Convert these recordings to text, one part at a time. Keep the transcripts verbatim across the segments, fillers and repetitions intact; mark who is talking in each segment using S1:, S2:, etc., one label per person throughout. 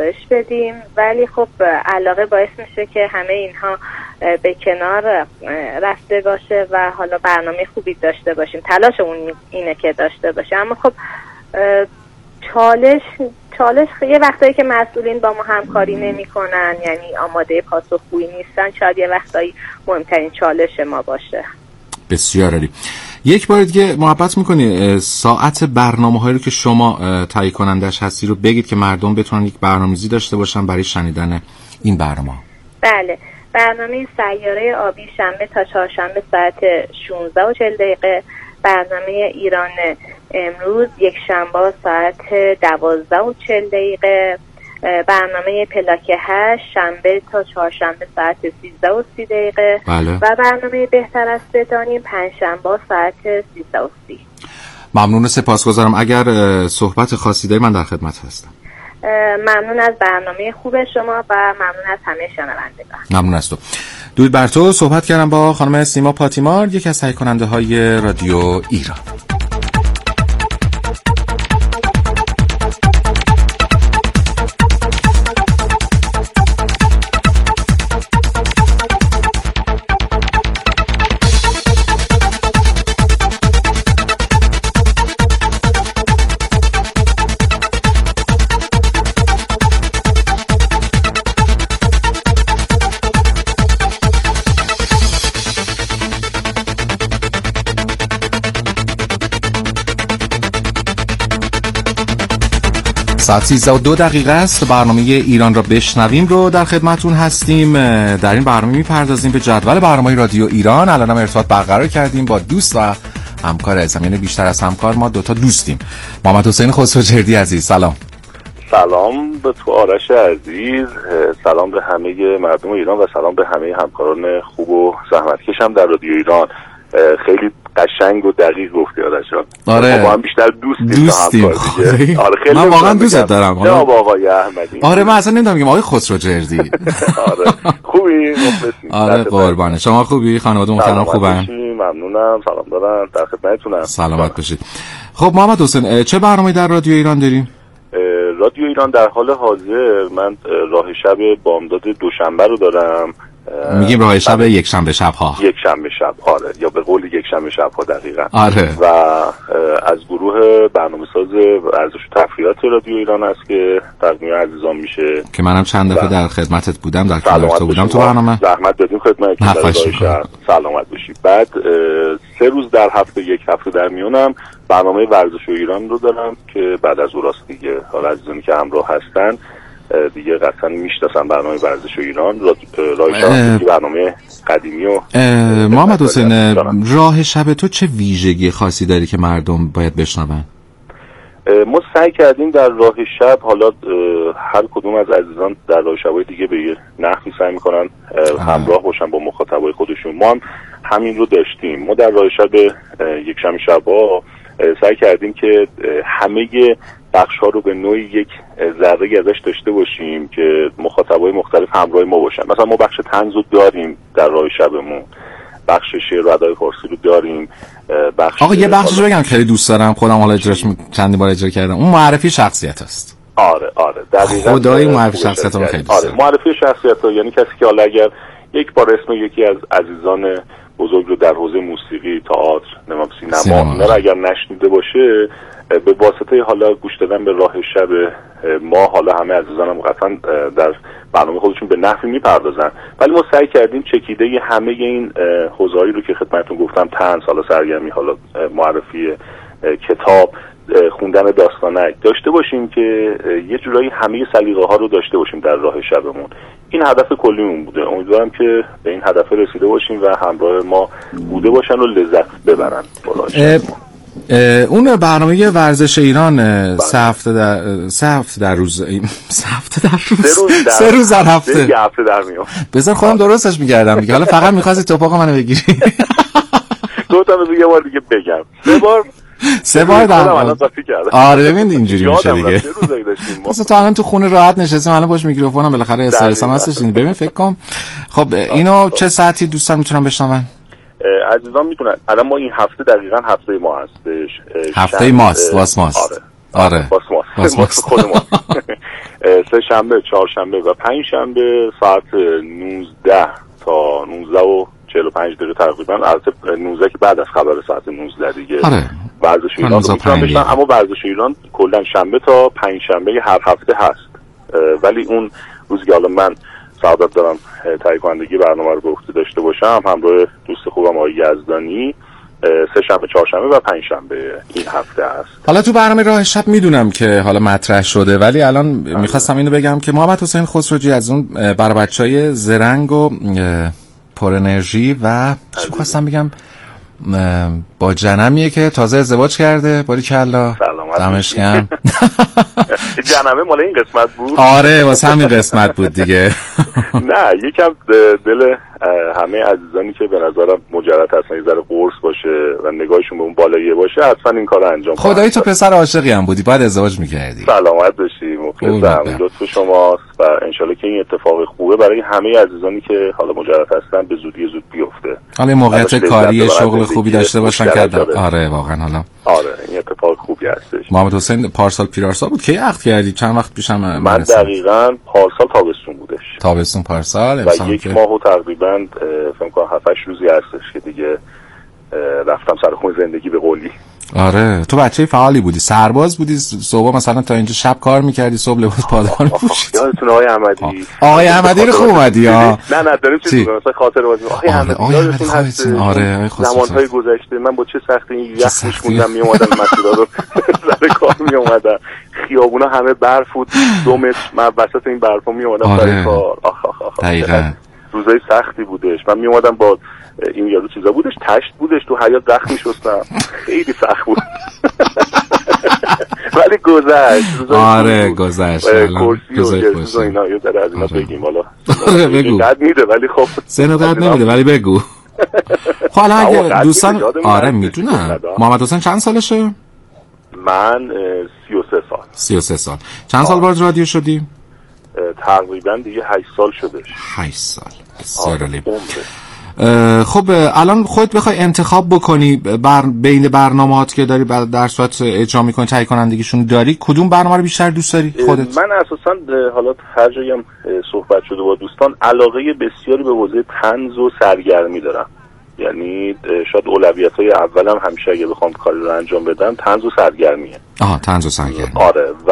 S1: افزایش بدیم، ولی خب علاقه باعث میشه که همه اینها به کنار رفته باشه و حالا برنامه خوبی داشته باشیم. تلاشمون اینه که داشته باشیم، اما خب چالش چالش یه وقتایی که مسئولین با ما همکاری نمی کنن، یعنی آماده پاسخگویی نیستن، شاید یه وقتایی مهمترین چالش ما باشه.
S2: بسیار عالی. یک بار دیگه محبت میکنی ساعت برنامه‌هایی رو که شما تهیه کنندش هستی رو بگید که مردم بتونن یک برنامه‌ریزی داشته باشن برای شنیدن این برنامه.
S1: بله، برنامه سیاره آبی شنبه تا چهارشنبه ساعت شانزده و چهل دقیقه، برنامه ایران امروز یک شنبه ساعت دوازده و چهل دقیقه، برنامه پلاک هشت شنبه تا چهارشنبه ساعت سیزده و سی دقیقه
S2: بله.
S1: و برنامه بهتر است بدانیم پنجشنبه ساعت سیزده و سی.
S2: ممنون، سپاسگزارم. اگر صحبت خاصی داری من در خدمت هستم.
S1: ممنون از برنامه خوب شما و ممنون از همه شنوندگان.
S2: ممنون از تو. درود بر تو. صحبت کردم با خانم سیما پاتیمار، یکی از تهیه کننده های رادیو ایران. ساعت سیزده و دو دقیقه است. برنامه ایران را بشنویم رو در خدمتون هستیم. در این برنامه میپردازیم به جدول برنامه رادیو ایران. الان هم ارتباط برقرار کردیم با دوست و همکار عزیزم، یعنی بیشتر از همکار ما دوتا دوستیم. محمد حسین خسروجردی عزیز، سلام.
S3: سلام به تو آرش عزیز، سلام به همه مردم ایران و سلام به همه همکاران خوب و زحمتکشم در رادیو ایران. خیلی قشنگ و دقیق گفتی آرش جان.
S2: آره،
S3: ما هم بیشتر دوستیم.
S2: دوستیم.
S3: آره خیلی
S2: من واقعا دوستت دارم.
S3: جناب آقای احمدی.
S2: آره من اصلا نمیدونم میگم آقای خسروجردی.
S3: آره خوبی؟ مخلصیم.
S2: آره قربانه. شما خوبی؟ خانواده محترم خوبن؟
S3: ممنونم، سلام دارم، در خدمتتونم.
S2: سلامت باشید. خب محمد حسین، چه برنامه‌ای در رادیو ایران داریم؟
S3: رادیو ایران در حال حاضر من راه شب بامداد دوشنبه رو دارم.
S2: میگیم راه شب یک شنبه شب ها.
S3: یک شنبه شب، آره، یا به قول یک شنبه شب ها دقیقاً.
S2: آره.
S3: و از گروه برنامه‌ساز ورزش و تفریحات رادیو ایران است که تقدیم عزیزان میشه، که
S2: منم چند دفعه در خدمتت بودم، در کنار تو بودم تو برنامه.
S3: زحمت دادیم خدمتتون. سلامت باشید. بعد سه روز در هفته، یک هفته در میونم برنامه ورزش و ایران رو دارم که بعد از اون راست دیگه حالا عزیزانی که همراه هستن دیگه قطعا میشناسن برنامه ورزش و ایران. راه شب برنامه قدیمی و
S2: محمد حسین، راه شب تو چه ویژگی خاصی داری که مردم باید بشنون؟
S3: ما سعی کردیم در راه شب، حالا هر کدوم از عزیزان در راه شبای دیگه به یه نحوی سعی میکنن همراه باشن با مخاطبای خودشون. ما هم همین رو داشتیم. ما در راه شب یک شنبه شبا سعی کردیم که همه بخش ها رو به نوعی یک ذره ازش داشته باشیم که مخاطبای مختلف همراه ما باشن. مثلا ما بخش طنز رو داریم در راه شبمون، بخش شعر و ادای فارسی رو داریم. بخش
S2: آقا یه بخشش بگم خیلی دوست دارم، خودم حالا اجراش چندی بار اجرا کردم. اون معرفی شخصیت است.
S3: آره آره دقیقاً.
S2: خدای معرفی شخصیت رو خیلی دوست
S3: دارم. آره معرفی شخصیت ها، یعنی کسی که حالا اگر یک بار اسم یکی از عزیزان بزرگ رو در حوزه موسیقی، تئاتر، نمام سینما اینا رو اگر نشنیده باشه، به واسطه حالا گوش دادن به راه شب ما، حالا همه عزیزانم قطعا در برنامه خودشون به نحوی میپردازن، ولی ما سعی کردیم چکیده ی همه این حوزه‌ای رو که خدمتتون گفتم، طنز، حالا سرگرمی، حالا معرفی کتاب، خوندن داستانک داشته باشیم که یه جورایی همه سلیقه ها رو داشته باشیم در راه شبمون. این هدف کلیمون بوده. امیدوارم که به این هدف رسیده باشیم و همراه ما بوده باشن و لذت ببرن.
S2: اون برنامه ورزش ایران سه هفته در سه هفته در روز سه هفته در روز سه روز در هفته
S3: سه هفته در میاد.
S2: بذار خودم درستش می‌کردم دیگه. حالا فقط می‌خواستی توپاق منو بگیری.
S3: دو تا یه بار دیگه بگم. سه بار
S2: سه بار در آره ببین اینجوری میشه دیگه. مثلا تو الان تو خونه راحت نشستیم، الان باش میکروفونم بالاخره استرس هم هستش. ببین فکر کنم خب اینو چه ساعتی دوستان میتونن بشنون؟
S3: عزیزان میتونن. الان ما این هفته دقیقاً هفته ما هستش.
S2: هفته ماست، واس ماست.
S3: آره. آره. واس ماست. خود ما. سه شنبه، چهارشنبه و پنج شنبه ساعت نوزده تا نوزده و چهل و پنج دقیقه تقریبا. البته نوزده که بعد از خبر ساعت نوزده دیگه
S2: آره.
S3: ورزش ایران رو میتونم بشنم، اما ورزش ایران کلا شنبه تا پنج شنبه هر هفته هست. ولی اون روزی که حالا من سعادت دارم تهیه کنندگی برنامه رو به عهده داشته باشم همراه دوست خوبم آقای یزدانی، سه شنبه، چهارشنبه و پنج شنبه این هفته است.
S2: حالا تو برنامه راه شب میدونم که حالا مطرح شده، ولی الان میخواستم اینو بگم که محمد حسین خسروجی از اون بر بچهای زرنگ و پر انرژی و چی میخواستم بگم با جنمیه که تازه ازدواج کرده. باریکلا، دمش گرم.
S3: جنمه مال این قسمت بود؟
S2: آره واسه همین قسمت بود دیگه.
S3: نه یکم دل همه عزیزانی که به نظرم مجرد هستن یه ذره قرص باشه و نگاهشون به اون بالاییه باشه حتما این کارو انجام بدن.
S2: خدایی تو پسر عاشقی هم بودی، باید ازدواج می‌کردی.
S3: سلامت باشی، مخلصم، لطف شماست و انشالله که این اتفاق خوبه برای همه عزیزانی که حالا مجرد هستن به زودی زود بیفته.
S2: حالا موقعیت کاری شغل خوبی داشته باشن که آره واقعا حالا
S3: آره این اتفاق خوبی هستش.
S2: محمد حسین پارسال پیرارسال بود که عقد کردی؟ چند وقت پیشم من
S3: من دقیقاً پارسال تابستون بودش.
S2: تابستون پارسال
S3: و یک ماه و تقریباً فکر کنم هفت هشت روزی هستش که دیگه رفتم سر خون زندگی به قولی.
S2: آره تو بچه فعالی بودی، سرباز بودی، صبح مثلا تا اینجا شب کار میکردی، صبح لباس پادار میپوشیدی.
S3: یادتونه آقای احمدی؟
S2: آقای احمدی رو خوب اومدی ها.
S3: نه نه داریم چیز میگم مثلا خاطر بازی آقای احمدی یادتون هست؟
S2: آره
S3: زمانهای گذشته من با چه سختی این یخش موندم میومدم مسجدا رو سر کار میومدم، خیابونا همه برف بود، دو متر من وسط این برفا میومدم سر کار. آخ آخ آخ
S2: دقیقاً
S3: روزای سختی بودش. من میومدم با این یارو چیزا بودش، تشت بودش، تو حیاط رخت میشستم، خیلی سخت بود. ولی گذشت.
S2: آره گذشت.
S3: کرسی و جرسیز و اینا یه ذره از اینا بگیم حالا.
S2: بگو.
S3: قد میده ولی خب
S2: سن قد نمیده ولی بگو. حالا اگه دوستان آره میدونم. محمد حسین چند سالشه؟
S3: من سی و سه سال.
S2: سی و سه سال. چند سال وارد رادیو شدی؟
S3: تقریبا دیگه هشت سال شدش.
S2: هشت سال. بسیار عالی. خب الان خودت بخوای انتخاب بکنی بر بین برنامه‌هات که داری در صورت اجرا می‌کنی تهیه کنندگیشون داری، کدوم برنامه رو بیشتر دوست داری خودت؟
S3: من اساساً حالا هر جایی هم صحبت شده با دوستان علاقه بسیاری به حوزه طنز و سرگرمی دارم. یعنی شاید اولویت‌های اولم همیشه اگه بخوام کاری رو انجام بدم طنز و سرگرمیه.
S2: آها طنز و سرگرمی.
S3: آره و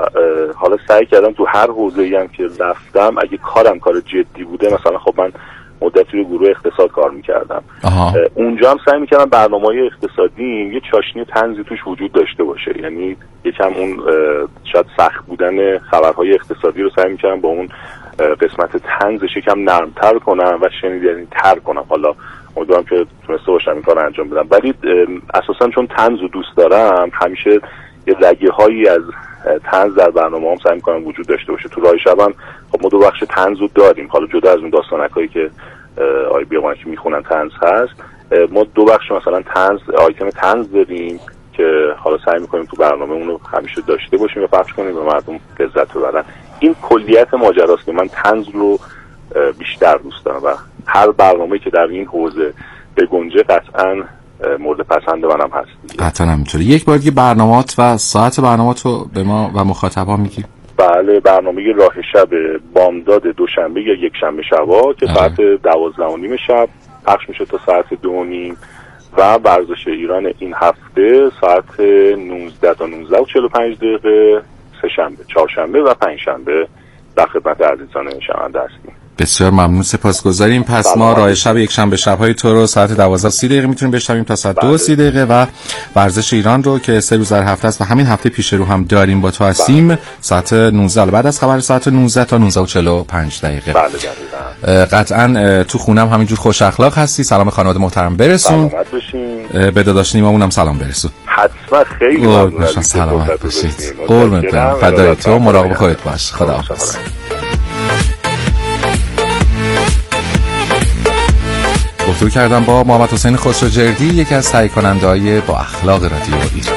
S3: حالا سعی کردم تو هر حوزه‌ای هم که رفتم اگه کارم کار جدی بوده، مثلا خب من مدتی رو گروه اقتصاد کار میکردم، اونجا هم سعی میکردم برنامه‌های اقتصادی یه چاشنی طنزی توش وجود داشته باشه. یعنی یکم اون شاید سخت بودن خبرهای اقتصادی رو سعی میکردم با اون قسمت طنزش یکم نرمتر کنم و شنیدنی تر کنم. حالا امیدوارم که تونسته باشم این کار انجام بدم. ولی اساسا چون طنز رو دوست دارم همیشه یه رگه هایی از طنز در برنامه هم سعی میکنم وجود داشته باشه. تو راه شبم خب ما دو بخش طنز رو داریم، حالا جدا از اون داستانکایی که آی بیامانی که میخونن طنز هست، ما دو بخش مثلا طنز آیتم طنز داریم که حالا سعی میکنیم تو برنامه اونو همیشه داشته باشیم و پخش کنیم و مردم لذت ببرن. این کلیت ماجراست که من طنز رو بیشتر دوست دارم و هر برنامه‌ای که در این حوزه بگنجه قطعاً مورد پسند منم هست.
S2: قطعاً همینطوره. یک بار دیگه برنامه‌ات و ساعت برنامه‌تو به ما و مخاطبا میگی؟
S3: بله، برنامه راه شب بامداد دوشنبه یا یک شنبه شبا که ساعت دوازده و نیم شب پخش میشه تا ساعت دو و نیم و ورزش ایران این هفته ساعت نوزده تا نوزده و چهل و پنج دقیقه سه شنبه، چهارشنبه و پنج شنبه در خدمت عزیزان شنونده هستیم.
S2: بسیار ممنون، سپاسگزاریم. پس ما راه شب یک شنبه شب‌های تو رو ساعت دوازده و سی دقیقه میتونیم بشنویم تا ساعت دو و سی دقیقه و ورزش ایران رو که سه روز در هفته است و همین هفته پیش رو هم داریم با تو هستیم ساعت نوزده بعد از خبر ساعت نوزده تا نوزده و چهل و پنج دقیقه.
S3: بله دقیقاً.
S2: قطعاً تو خونم همینجور خوش اخلاق هستی. سلام خانواده محترم برسون.
S3: سلامت باشین.
S2: به داداش نیمامون هم سلام برسون.
S3: حتما. خیلی ممنون.
S2: سلامت باشید. قربونت برم. فدای تو. مراقب خودت باش. خداحافظ. گفتگو کردم با محمد حسین خسروجردی، یکی از تهیه کننده‌های با اخلاق رادیو ایران.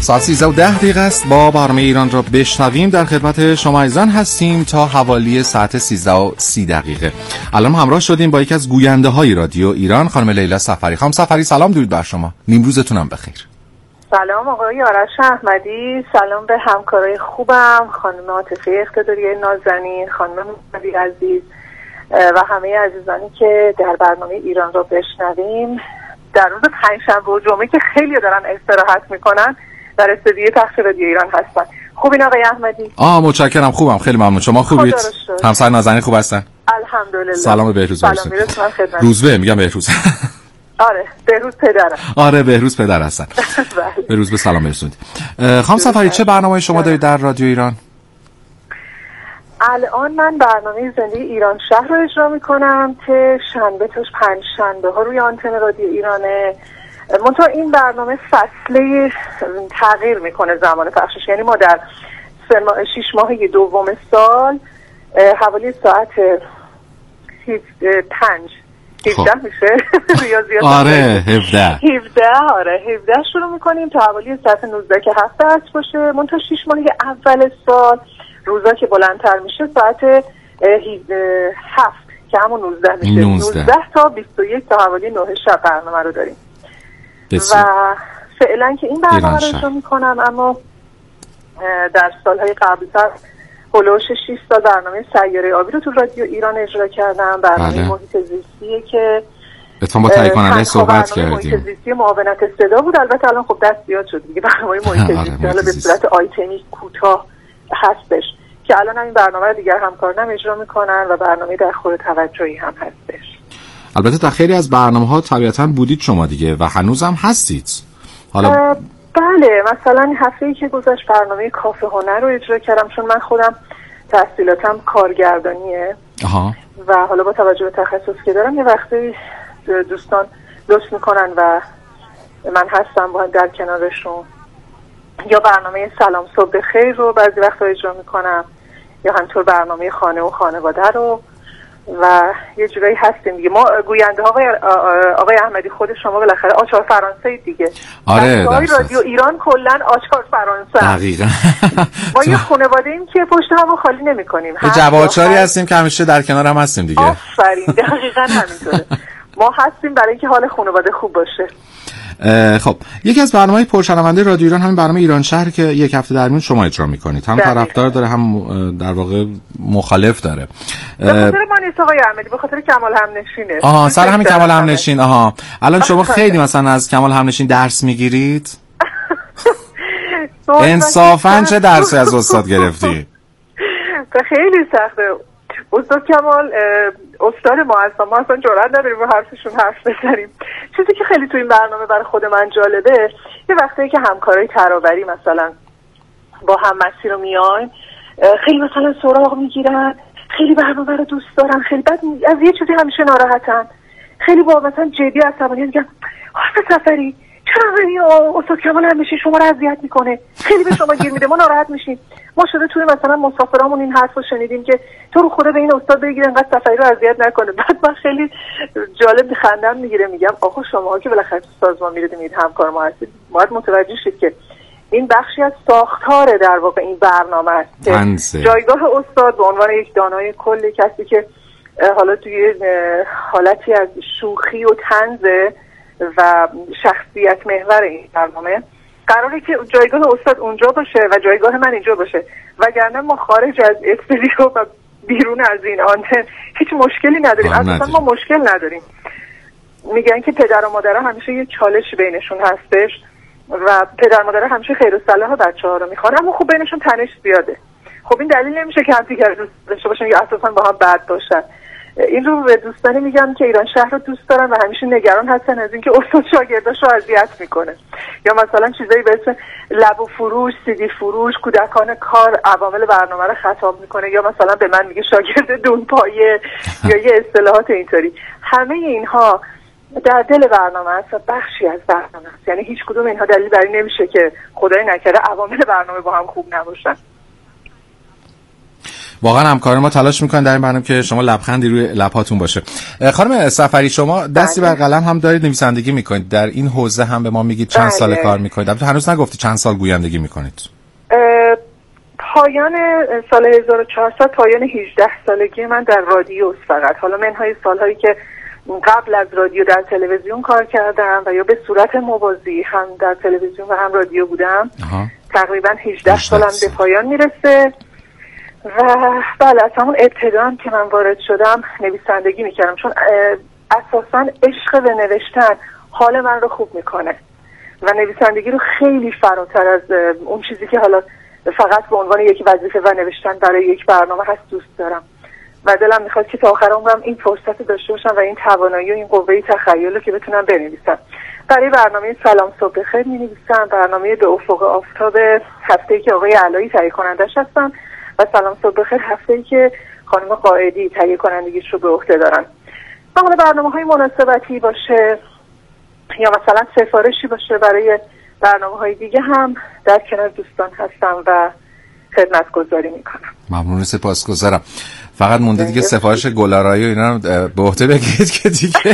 S2: ساعت سیزده و ده دقیقه است. با برنامه ایران را بشنویم در خدمت شما عزیزان هستیم تا حوالی ساعت سیزده و سی دقیقه. الان همراه شدیم با یکی از گوینده های رادیو ایران، خانم لیلا صفری. خانم صفری سلام، درود بر شما، نیمروزتونم بخیر.
S4: سلام آقای آرش احمدی، سلام به همکارای خوبم، خانم عاطفه اقتداری نازنین، خانم محمدی عزیز و همه عزیزانی که در برنامه ایران را بشنویم. در روز پنجشنبه و جمعه که خیلی دارن استراحت میکنن در استودیوی پخش رادیو ایران هستن. خوبین آقای احمدی؟
S2: آه متشکرم، خوبم، خیلی ممنون. شما خوبید؟ همسر نازنین خوب هستن؟
S4: الحمدلله.
S2: سلام بهروز برسون.
S4: سلام خدمت.
S2: روزبه میگم بهروز.
S4: آره بهروز پدرم.
S2: آره بهروز پدر هستن. بهروز به سلام برسونید. خانم صفری چه برنامه‌ای شما دارید در رادیو ایران؟
S4: الان من برنامه زندگی ایران شهر رو اجرا میکنم که شنبه تا پنج شنبه ها روی آنتن رادیو ایرانه. منتها این برنامه فصله تغییر میکنه زمان پخشش، یعنی ما در شش ماهه دوم سال حوالی ساعت پنج هفده میشه ریاضیات
S2: آره هفده
S4: هفده آره هفده شروع میکنیم تا حوالی ساعت نوزده که هفته است باشه. منتها شش ماهه اول سال روزا که بلندتر میشه ساعت هفت که همون نوزده میشه. نوزده تا بیست و یک تا حوالی نه شب برنامه رو داریم بسید. و فعلا که این برنامه رو اجرا میکنم، اما در سالهای قبلتر هلوش شش تا برنامه سیاره آبی رو تو رادیو ایران اجرا کردم. برنامه بله. محیط زیستیه که
S2: اتفاقا با تهیه کننده صحبت کردیم.
S4: محیط زیستی معاونت صدا بود، البته الان خب دست زیاد شد دیگه. برنامه محیط زیستی حالا به صورت آیتمی کوتاه هستش که الان این برنامه رو دیگر همکارانم اجرا میکنن و برنامه در خور توجهی هم هستش.
S2: البته تا خیلی از برنامه‌ها طبیعتاً بودید شما دیگه و هنوزم هستید. حالا
S4: بله، مثلا هفته‌ای که گذشت برنامه کافه هنر رو اجرا کردم، چون من خودم تحصیلاتم کارگردانیه. آها. و حالا با توجه به تخصص که دارم یه وقتی دوستان لطف میکنن و من هستم با در کنارشون. یا برنامه سلام صبح بخیر رو بعضی وقتا اجرا میکنم، یا همطور برنامه خانه و خانواده رو، و یه جورایی هستیم دیگه. ما گوینده آقای آقای احمدی خود شما بالاخره آچار فرانسه دیگه.
S2: آره
S4: رادیو ایران کلا آچار فرانسه.
S2: دقیقاً.
S4: ما یه خانواده ایم که پشت هم خالی نمی‌کنیم.
S2: یه جوادچاری هستیم که همیشه در کنار هم هستیم دیگه.
S4: آفرین، دقیقاً همینطوره. ما هستیم برای اینکه حال خانواده خوب باشه.
S2: خب یکی از برنامه‌های پرشنونده رادیو ایران همین برنامه ایران شهر که یک هفته در میون شما اجرا می‌کنید. هم طرفدار داره هم در واقع مخالف داره.
S4: به خاطر ما نیست آقای احمدی، به خاطر کمال همنشینه.
S2: آها سر همین کمال همنشین. آها الان شما خیلی مثلا از کمال همنشین درس میگیرید؟ انصافاً چه درسی از استاد گرفتی؟
S4: خیلی سخته. استاد کمال استاد ما هستن، ما اصلا جرئت نداریم رو حرفشون حرف بزنیم. چیزی که خیلی تو این برنامه برای خود من جالبه، یه وقتی که همکارای ترابری مثلا با هم مسیر رو میایم، خیلی مثلا سراغ میگیرن، خیلی برنامه رو دوست دارن، خیلی بعد از یه چیزی همیشه ناراحتن، خیلی با مثلا جدی عصبانی میگن آقا صفری چرا استاد کمال همنشین شما رو اذیت میکنه، خیلی به شما گیر میده، ما ناراحت میشیم. ما شده توی مثلا مسافرامون این حرفو شنیدیم که تو رو خدا به این استاد بگیر انقدر صفری رو اذیت نکنه. بعد من خیلی جالب خندم میگیره، میگم آقا شماها که بالاخره تو سازمان میرید میرید همکار ما هستید، باید متوجه شید که این بخشی از ساختار در واقع این برنامه است. جایگاه استاد به عنوان یک دانای کل، کسی که حالا توی حالتی از شوخی و طنز و شخصیت محور این برنامه قراره که جایگاه استاد اونجا باشه و جایگاه من اینجا باشه، وگرنه ما خارج از استودیو و بیرون از این آنتن هیچ مشکلی نداریم. اصلا ما مشکل نداریم. میگن که پدر و مادر همیشه یه چالش بینشون هستش و پدر مادر همیشه خیر و صلاح بچه‌ها رو میخوان، اما خب بینشون تنش زیاده. خب این دلیل نمیشه که همدیگر دوست داشته باشن یا اساسا با هم بد باشن. این رو به دوستانی میگم که ایران شهر رو دوست دارن و همیشه نگران هستن از اینکه استاد شاگرداش رو اذیت میکنه، یا مثلا چیزایی به اسم لب و فروش، سیدی فروش، کودکان کار عوامل برنامه رو خطاب میکنه، یا مثلا به من میگه شاگرد دونپایه یا یه اصطلاحات اینطوری. همه اینها در دل برنامه است و بخشی از برنامه است. یعنی هیچ کدوم اینها دلیل بر این نمیشه که خدای نکرده عوامل برنامه با هم خوب نباشن.
S2: واقعا همکاران ما تلاش میکنن در این برنامه که شما لبخندی روی لب‌هاتون باشه. خانم سفری شما دستی بر قلم هم دارید، نویسندگی میکنید، در این حوزه هم به ما میگید چند سال کار میکنید؟ البته هنوز نگفتی چند سال گویندگی میکنید.
S4: پایان سال هزار و چهارصد، پایان هجده سالگی من در رادیو فقط. حالا منهای سالهایی که قبل از رادیو در تلویزیون کار کردم و یا به صورت موازی هم در تلویزیون و هم رادیو بودم. آها. تقریبا هجده سالم به پایان میرسه و بله از همون ابتدا هم که من وارد شدم نویسندگی میکردم، چون اساسا عشق به نوشتن حال من رو خوب میکنه و نویسندگی رو خیلی فراتر از اون چیزی که حالا فقط به عنوان یک وظیفه و نوشتن برای یک برنامه هست دوست دارم و دلم میخواد که تا آخر عمرم این فرصت داشته باشم و این توانایی و این قوه تخیل رو که بتونم بنویسم. برای برنامه سلام صبح بخیر می‌نویسم، برنامه به افق آفتاب هفته‌ای که آقای علایی تهیه کنندش هستن و سلام صبح بخیر هفته‌ای که خانم قائدی تهیه کنندگیش رو به عهده دارن. حالا برنامه‌های مناسبتی باشه یا مثلا سفارشی باشه برای برنامه‌های دیگه هم در کنار دوستان هستم و خدمتگزاری میکنم.
S2: ممنون، سپاسگزارم. فقط مونده دیگه سفارش گلارایی و اینا رو به عهده بگیرید که دیگه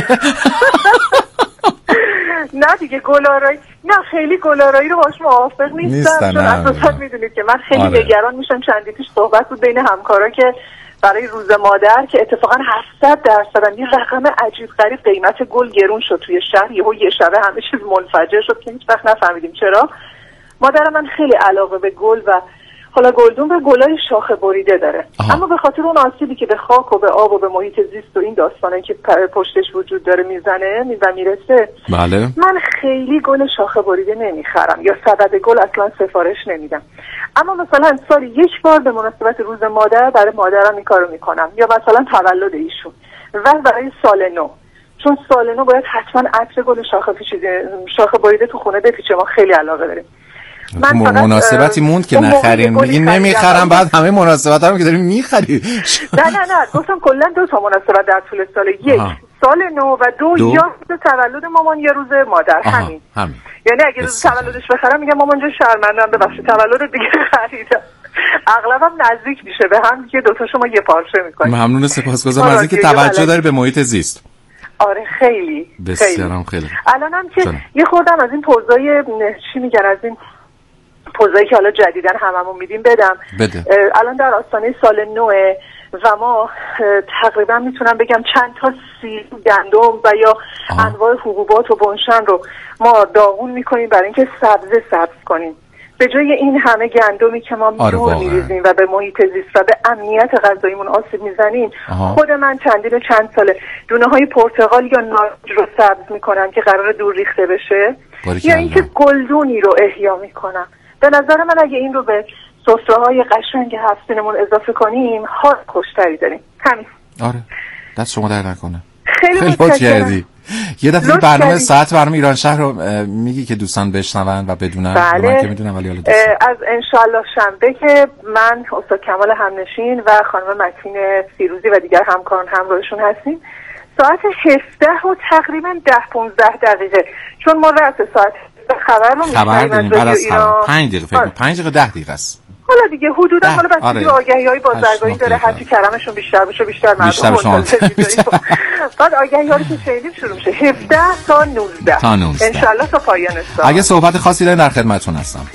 S4: نه دیگه گلارایی نه، خیلی گلارایی رو باش موافق نیستم، چون اساسا میدونید که من خیلی آره. نگران میشم. چندی پیش صحبت بود بین همکارا که برای روز مادر که اتفاقا هفتصد درصد یه رقم عجیب غریب قیمت گل گرون شد توی شهر، یهو یه شبه همه چیز منفجر شد که هیچ وقت نفهمیدیم چرا. مادر من خیلی علاقه به گل و حالا گلدون به گلای شاخه بریده داره. آها. اما به خاطر اون آسیبی که به خاک و به آب و به محیط زیست و این داستانایی که پشتش وجود داره میزنه و میرسه،
S2: بله.
S4: من خیلی گل شاخه بریده نمیخرم یا سبد گل اصلا سفارش نمیدم. اما مثلا سال یک بار به مناسبت روز مادر برای مادرم این کارو میکنم، یا مثلا تولد ایشون و برای سال نو، چون سال نو باید حتما عطر گل شاخه پیچیده شاخه بریده تو خونه بپیچه. ما خیلی علاقه داریم.
S2: من مناسبتی موند که نخریم، میگی نمیخرم، بعد همه مناسبت‌ها رو که داریم میخریم.
S4: نه نه نه گفتم کلا دو تا مناسبت در طول سال، یک آها. سال نو و دو, دو؟ یا روز تولد مامان یا روز مادر. آها. همین همین. یعنی اگه روز تولدش بخرم میگم مامان جان شرمندم ببخشید تولد دیگه خریدم. اغلبم نزدیک میشه به هم که دو تا شما یه پارچه میکنید.
S2: ممنون، سپاسگزارم از اینکه توجه داری به محیط زیست.
S4: آره خیلی
S2: بسیارم خیلی.
S4: الانم که جانه. یه خوردم از این پوزای چی میگن از این پوزایی که حالا جدیدن هممون میدیم بدم.
S2: بده.
S4: الان در آستانه سال نوه و ما تقریبا میتونم بگم چند تا سیب، گندم و یا آه. انواع حبوبات و بنشن رو ما داغون میکنیم برای اینکه سبزه سبز کنیم. به جای این همه گندمی که ما آره میریزیم و به محیط زیست و به امنیت غذاییمون آسیب میزنیم، خود من چندین و چند ساله دونه های پرتقال یا نارنج رو سبز میکنم که قرار دور ریخته بشه، یا اینکه گلدونی رو احیا میکنم. به نظر من اگه این رو به سفره‌های قشنگ هفته‌مون اضافه کنیم حال خوشتری داریم. همین.
S2: آره دست شما در نکنه.
S4: خیلی متشکرم.
S2: یه دفعه برنامه ساعت برنامه ایران شهر رو میگی که دوستان بشنون و بدونن.
S4: بله.
S2: من که میدونم ولی حالا
S4: از انشالله شنبه که من استاد کمال همنشین و خانم متین فیروزی و دیگر همکاران همراهشون هستیم ساعت هفده و تقریبا ده پانزده دقیقه، چون ما رأس ساعت خبر رو
S2: خبر داریم بعد از پنج دقیقه فکر پنج دقیقه ده دقیقه است.
S4: حالا دیگه حدودا حالا بس آره. آگهی‌های بازرگانی داره، هرچی کرمشون بیشتر بشه بیشتر مردم منتظر می‌ذاریم. بعد آگهی‌ها رو که شنیدیم شروع میشه هفده تا نوزده
S2: تا نوزده ان
S4: شاءالله تا پایان سال.
S2: اگه صحبت خاصی دارین در خدمتتون هستم.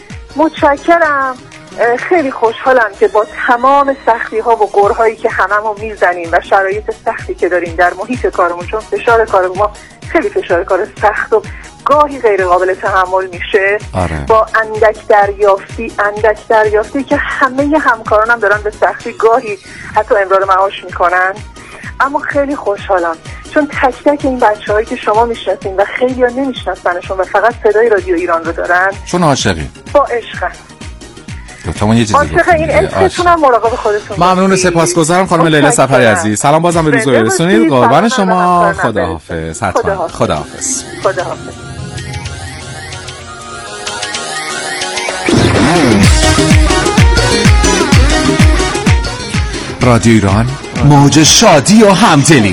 S4: متشکرم. خیلی خوشحالم که با تمام سختی‌ها و قرهایی که هممون میزنیم و شرایط سختی که داریم در محیط کارمون، چون فشار کار ما خیلی فشار کار سخت و گاهی غیر قابل تحمل میشه.
S2: آره.
S4: با اندک دریافتی اندک دریافتی که همه همکارانم دارن به سختی گاهی حتی امرار معاش میکنن، اما خیلی خوشحالم چون تک تک این بچه‌هایی که شما میشناسین و خیلی‌ها نمیشناسنشون و فقط صدای رادیو ایران رو دارن،
S2: چون عاشقی
S4: با عشقن.
S2: گفتم یه چیزی
S4: گفتم این عشقتون هم مراقب خودتون.
S2: ممنون، سپاسگزارم خانم لیلا سفری عزیز. سلام بازم به روز برسونید. قربان شما. خداحافظ. حتما خداحافظ.
S4: خداحافظ.
S2: رادیو ایران، موج شادی و همدلی.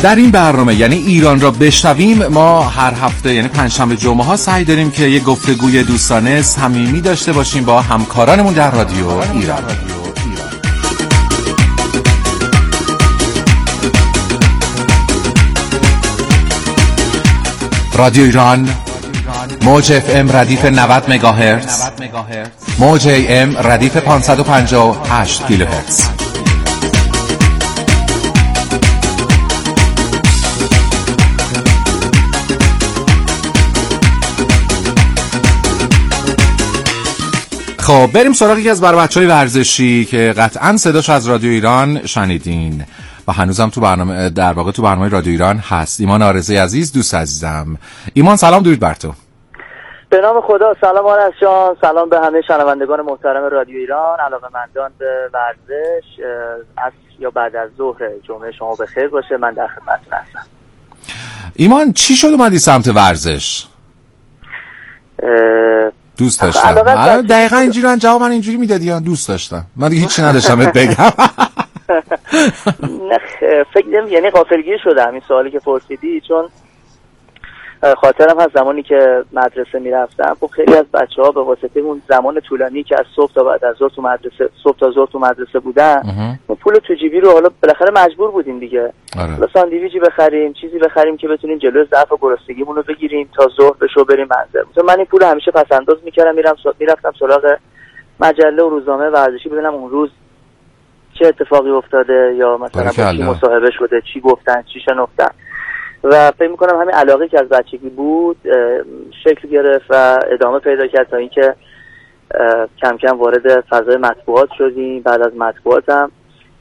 S2: در این برنامه یعنی ایران را بشنویم ما هر هفته یعنی پنجشنبه جمعه ها سعی داریم که یک گفتگوی دوستانه صمیمی داشته باشیم با همکارانمون در رادیو ایران. رادیو ایران موج اف ام ردیف نود مگاهرتز، موج ای ام ردیف پانصد و پنجاه و هشت کیلوهرتز. خب بریم سراغ یکی از بچه‌های ورزشی که قطعاً صداش از رادیو ایران شنیدین و هنوزم تو برنامه در واقع تو برنامه رادیو ایران هست. ایمان آرزی عزیز، دوست عزیزم. ایمان سلام، درود بر تو.
S5: به نام خدا. سلام آرش جان، سلام به همه شنوندگان محترم رادیو ایران، علاقه‌مندان به ورزش. عصر یا بعد از ظهر جمعه شما بخیر باشه. من در خدمتتون هستم.
S2: ایمان چی شد اومدی سمت ورزش؟ دوست داشتم. دقیقاً اینجوری من جواب من اینجوری میدادی، دوست داشتم. من دیگه هیچی نداشتم بهت بگم.
S5: نه فکر نمی یعنی غافلگیر شدم این سوالی که پرسیدی، چون خاطرم هست زمانی که مدرسه میرفتم خب خیلی از بچه‌ها به واسطه اون زمان طولانی که از صبح تا بعد از ظهر تو مدرسه صبح تا ظهر تو مدرسه بودن، اون پول تو جیبی رو حالا بالاخره مجبور بودیم دیگه حالا ساندویچی بخریم، چیزی بخریم که بتونیم جلوی ضعف و گرسنگیمون رو بگیریم تا ظهر بشو بریم منزل. مثلا من این پول همیشه پس انداز می‌کردم، میرم میرفتم سراغ مجله و روزنامه ورزشی ببینم اون روز چه اتفاقی افتاده یا مثلا با کی مصاحبه شده، چی گفتن، چی شنفتن. و فکر میکنم همین علاقه که از بچگی بود شکل گرفت و ادامه پیدا کرد تا اینکه کم کم وارد فضای مطبوعات شدیم. بعد از مطبوعات هم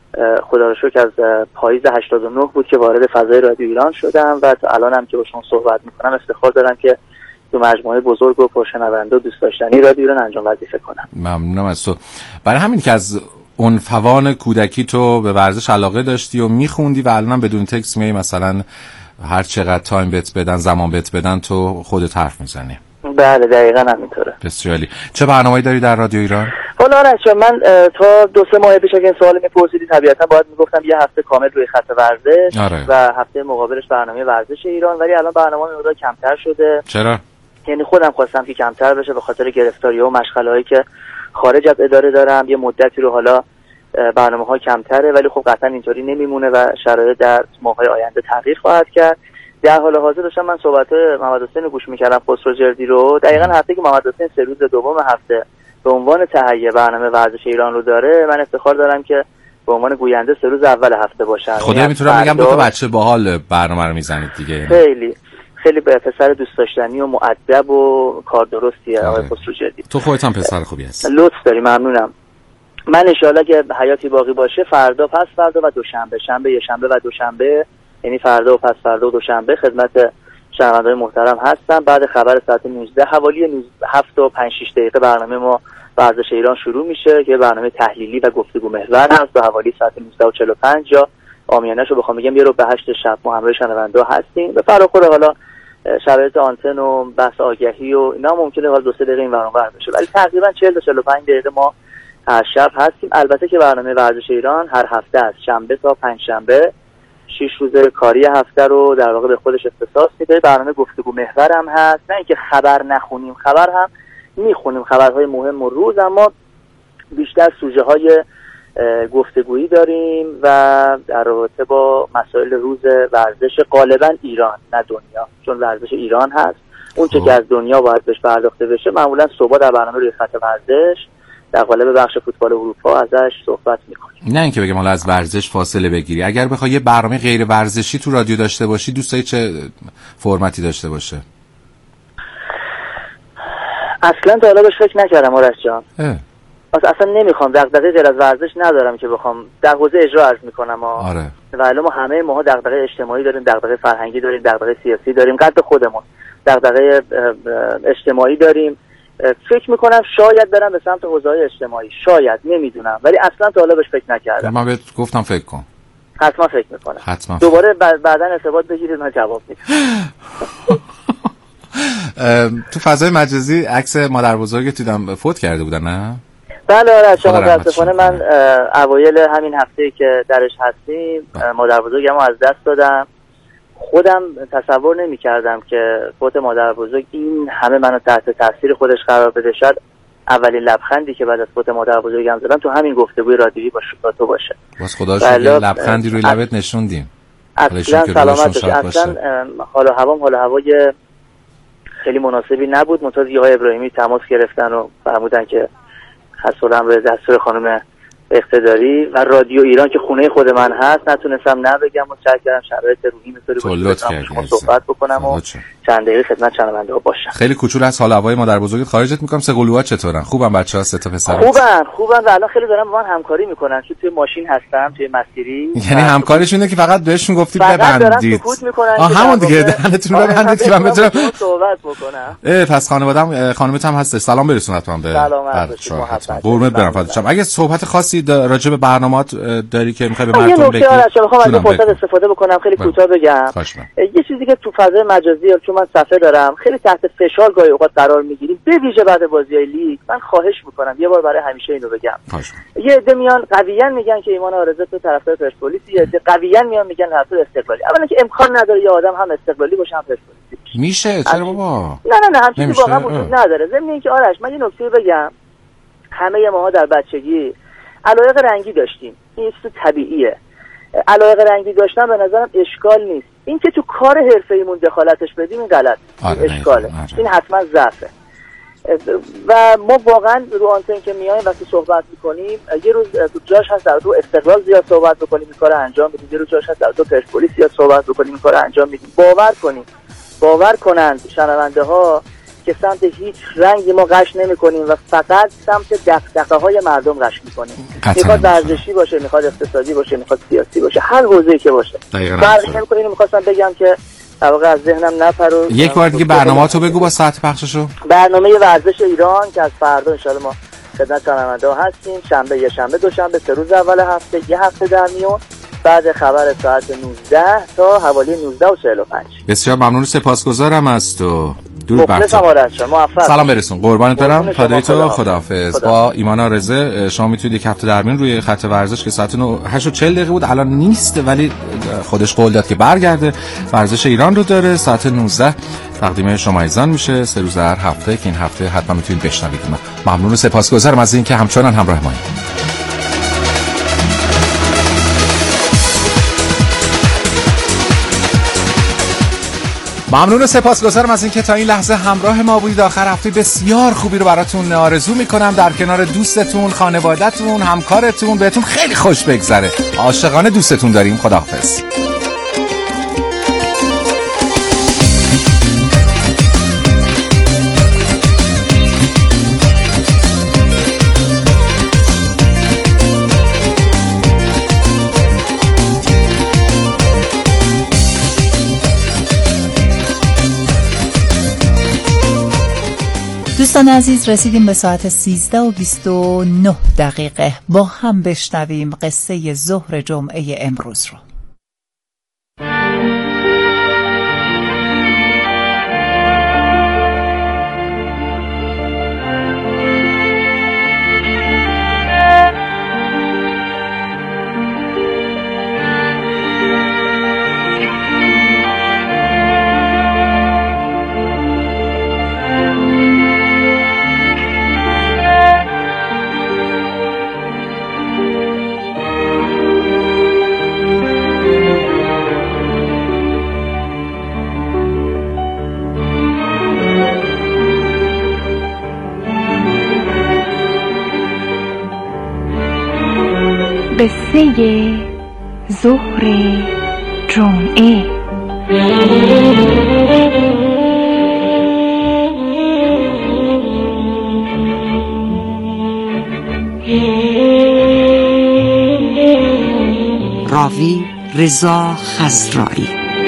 S5: خدا رو شکر از پاییز هشتاد و نه بود که وارد فضای رادیو ایران شدم و تا الان هم که با شما صحبت میکنم افتخار دارم که تو مجموعه بزرگ و پرشنونده و دوست داشتنی رادیو ایران انجام وظیفه کنم.
S2: ممنونم از تو. برای همین که از اون فوان کودکی تو به ورزش علاقه داشتی و میخوندی و الان بدون تکست میای مثلا هر چقدر تایم بهت بدن، زمان بهت بدن، تو خودت حرف میزنی.
S5: بله دقیقاً همینطوره.
S2: بسیار عالی. چه برنامه‌ای داری در رادیو ایران؟
S5: حالا آرش من تا دو سه ماه پیش اگه این سوال میپرسیدی طبیعتاً باید میگفتم یه هفته کامل روی خط ورزش آره. و هفته مقابلش برنامه ورزش ایران، ولی الان برنامه مقدار کمتر شده.
S2: چرا؟
S5: یعنی خودم خواستم که کمتر بشه به خاطر گرفتاری‌ها و مشغله‌هایی که خارج از اداره دارم. یه مدتی رو حالا برنامه‌ها کمتره، ولی خب قطعا اینطوری نمیمونه و شرایط در ماه‌های آینده تغییر خواهد کرد. در حال حاضر داشتم من صحبت محمد حسین گوش می‌کردم، خسرو جردی رو. دقیقاً هفته که محمد حسین سه روز دوم هفته به عنوان تهیه برنامه ورزش ایران رو داره، من افتخار دارم که به عنوان گوینده سه روز اول هفته باشم.
S2: خدا میتونم بگم دو تا بچه باحال برنامه رو میزنید دیگه.
S5: خیلی خیلی به پسر دوست داشتنی و مؤدب و کار درستیه آقای خسرو جردی.
S2: تو خودت هم پسر خوبی هستی.
S5: لطف داری، ممنونم. من ان شاءالله که حیاتی باقی باشه فردا، پس فردا و دوشنبه، شنبه یه شنبه و دوشنبه، یعنی فردا و پس فردا و دوشنبه خدمت شنونده‌های محترم هستم. بعد خبر ساعت نوزده حوالی هفت و پنج شش دقیقه برنامه ما ورزش ایران شروع میشه که برنامه تحلیلی و گفتگو محور هست و حوالی ساعت نوزده و چهل و پنج یا آمیانه‌شو بخوام بگم یه رو به هشت شب ما همراه شنونده هستیم. به فراخور حالا شرایط آنتن و بحث آگهی و اینا ممکنه حالا دو سه دقیقه این برنامه بر بشه، ولی تقریبا چهل تا چهل و پنج دقیقه ما هر شب هستیم. البته که برنامه ورزش ایران هر هفته است، شنبه تا پنج شنبه شش روز کاری هفته رو در واقع به خودش اختصاص میده. برنامه گفتگو محور هم هست، نه اینکه خبر نخونیم، خبر هم میخونیم، خبرهای مهم و روز، اما بیشتر سوژه های گفتگویی داریم و در رابطه با مسائل روز ورزش غالبا ایران نه دنیا، چون ورزش ایران هست. اون چه که از دنیا باید بهش پرداخته بشه معمولا صبح در برنامه روی خط ورزش در قالب بخش فوتبال اروپا ازش صحبت میکنیم.
S2: نه اینکه بگم حالا از ورزش فاصله بگیری. اگر بخوای یه برنامه غیر ورزشی تو رادیو داشته باشی دوست داری چه فرمتی داشته باشه؟
S5: اصلا تا حالا بهش فکر نکردم آرش جان. اصلا نمیخوام، دغدغه غیر از ورزش ندارم که بخوام در حوزه اجرا عرض میکنم.
S2: آره.
S5: ولی ما همه ماها دغدغه اجتماعی داریم، دغدغه فرهنگی داریم، دغدغه سیاسی داریم، قد خودمون دغدغه اجتماعی داریم. فکر میکنم شاید برم به سمت حوزه‌های اجتماعی، شاید، نمیدونم، ولی اصلا تا حالا بهش فکر نکردم.
S2: من بهت گفتم فکر کن.
S5: حتما فکر میکنم.
S2: حتما.
S5: دوباره بعداً ارتباط بگیرید من جواب میدم.
S2: تو فضای مجازی عکس مادر بزرگت دیدم، فوت کرده بودن نه؟
S5: بله آره، شما متاسفانه من اوایل همین هفته که درش هستیم مادر بزرگمو از دست دادم خودم تصور نمی کردم که فوت مادر بزرگ این همه منو تحت تاثیر خودش قرار بده. شاید اولین لبخندی که بعد از فوت مادر بزرگم زدم تو همین گفتگوی رادیویی با تو باشه.
S2: باز خدا شکر لبخندی روی لبت نشوندیم.
S5: اصلا سلامت باشه. اصلا حال و هوام حال و هوای خیلی مناسبی نبود. منتها آقای ابراهیمی تماس گرفتن و فرمودن که حسولم به دستور خانم اقتداری و رادیو ایران که خونه خود من هست نتونستم نبگم و سعی کردم شرایط روحی اینطوری باشه که صحبت بکنم و چند دقیقه خدمت شنونده ها باشم.
S2: خیلی کوچولو از حال هوای مادر بزرگت خارجت میکنم. سه قلوها چطورن؟ خوبن بچه‌ها؟ سه تا پسر
S5: خوبن خوبن و الان خیلی دارن با من همکاری میکنن. چون توی ماشین هستم توی مسیری.
S2: یعنی همکارشون اینه که فقط بهشون گفتی ببندید. آه همون دیگه دهنتون رو ببندید که من بتونم
S5: صحبت بکنم.
S2: اه پس خانواده‌ام خانومت هم هست. سلام برسون حتما به
S5: سلام.
S2: قربونت برم فاطمه. اگه صحبت خاصی راجع به برنامه‌ات داری که می‌خوای به مردم بگی؟
S5: یه نکته می‌خوام از فرصت استفاده بکنم خیلی کوتاه بگم. یه چیزی که تو فضای مجازی چون من صفحه دارم خیلی تحت فشار گاهی اوقات قرار می‌گیریم به ویژه بعد بازی‌های لیگ. من خواهش می‌کنم یه بار برای همیشه اینو بگم. یه عده میان قویاً میگن که ایمان آرزو تو طرفدار پرسپولیس، یه عده قویاً میان میگن طرفدار استقلالی. اولا که امکان نداره یه آدم هم استقلالی باشه هم پرسپولیسی.
S2: میشه چرا بابا؟
S5: نه نه نه همین واقعا وجود نداره. ضمن اینکه آرش من یه نکته بگم. همه ماها در بچگی علایق رنگی داشتیم. این چیز طبیعیه. علایق رنگی داشتن به نظرم اشکال نیست. این که تو کار حرفه‌ایمون دخالتش بدیم این غلط.
S2: آره
S5: اشکاله.
S2: آره.
S5: این حتما ضعفه. و ما واقعا رو آنتن که میایم وقتی صحبت میکنیم یه روز تو جاش هست در تو استقلال زیاد صحبت بکنیم این کارو انجام میدیم، یه روز جاش هست در تو پرسپولیس زیاد صحبت بکنیم این کارو انجام میدیم. باور کنیم باور کنند شنونده ها که سمت هیچ رنگی ما قش نمی‌کنیم و فقط سمت دغدغه‌های مردم قش می‌کنیم. میخواد ورزشی باشه، میخواد اقتصادی باشه، میخواد سیاسی باشه، هر حوزه‌ای که باشه. فرقی نمی‌کنه. اینو می‌خواستم بگم که در واقع از ذهنم نپره.
S2: یک بار دیگه برنامه‌اتو بگو با ساعت پخششو.
S5: برنامه ورزش ایران که از فردا ان شاءالله ما خدمت شنونده‌ها هستیم. شنبه یه شنبه دوشنبه سه روز اول هفته یه هفته در میون بعد خبر ساعت نوزده تا حوالی نوزده و چهل و پنج.
S2: بسیار ممنون و سپاسگزارم از تو. درود بر
S5: تو.
S2: سلام برسون. قربانت برم. فدای تو. خداحافظ. خدا. با ایمان آرزه شما میتونید یک هفته در میون روی خط ورزش که ساعت هشت و چهل دقیقه بود الان نیست ولی خودش قول داد که برگرده. ورزش ایران رو داره ساعت نوزده تقدیم شما ایزان میشه. سه روز هر هفته که این هفته حتما میتونید بشنوید. ممنون و سپاسگزارم از اینکه همچنان همراه ما اید. ممنون و سپاسگزارم از اینکه تا این لحظه همراه ما بودید. آخر هفته بسیار خوبی رو براتون آرزو میکنم در کنار دوستتون، خانواده‌تون، همکارتون. بهتون خیلی خوش بگذره. عاشقانه دوستتون داریم. خداحافظ.
S6: دوستان عزیز رسیدیم به ساعت سیزده و بیست و نه دقیقه. با هم بشنویم قصه ظهر جمعه امروز رو.
S7: قصه ظهر جمعه.
S8: راوی رضا خضرایی.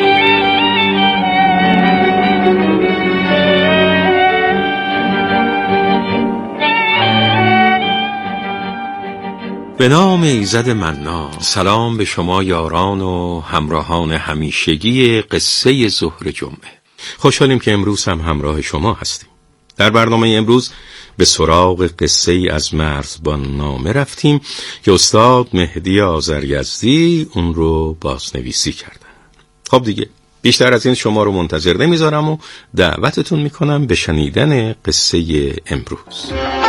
S9: به نام ایزد منان. سلام به شما یاران و همراهان همیشگی قصه ظهر جمعه. خوشحالیم که امروز هم همراه شما هستیم. در برنامه امروز به سراغ قصه ای از مرزبان نامه رفتیم که استاد مهدی آذریزدی اون رو بازنویسی کردن. خب دیگه بیشتر از این شما رو منتظر نمیذارم و دعوتتون میکنم به شنیدن قصه امروز.